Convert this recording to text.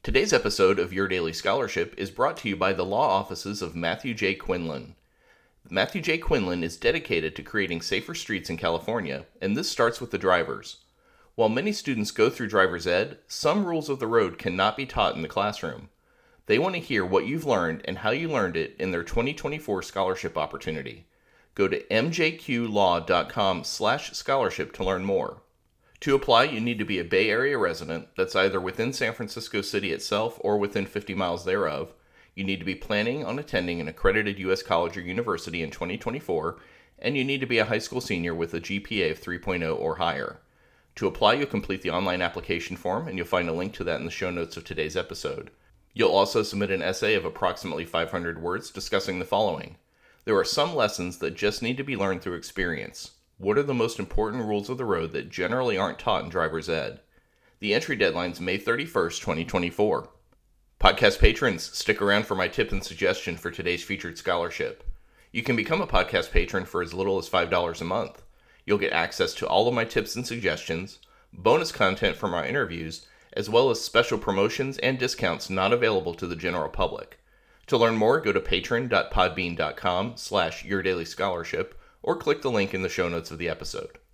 Today's episode of Your Daily Scholarship is brought to you by the law offices of Matthew J. Quinlan. Matthew J. Quinlan is dedicated to creating safer streets in California, and this starts with the drivers. While many students go through driver's ed, some rules of the road cannot be taught in the classroom. They want to hear what you've learned and how you learned it in their 2024 scholarship opportunity. Go to mjqlaw.com/scholarship to learn more. To apply, you need to be a Bay Area resident that's either within San Francisco City itself or within 50 miles thereof. You need to be planning on attending an accredited U.S. college or university in 2024, and you need to be a high school senior with a GPA of 3.0 or higher. To apply, you'll complete the online application form, and you'll find a link to that in the show notes of today's episode. You'll also submit an essay of approximately 500 words discussing the following. There are some lessons that just need to be learned through experience. What are the most important rules of the road that generally aren't taught in driver's ed? The entry deadline is May 31st, 2024. Podcast patrons, stick around for my tip and suggestion for today's featured scholarship. You can become a podcast patron for as little as $5 a month. You'll get access to all of my tips and suggestions, bonus content from our interviews, as well as special promotions and discounts not available to the general public. To learn more, go to patron.podbean.com/yourdailyscholarship or click the link in the show notes of the episode.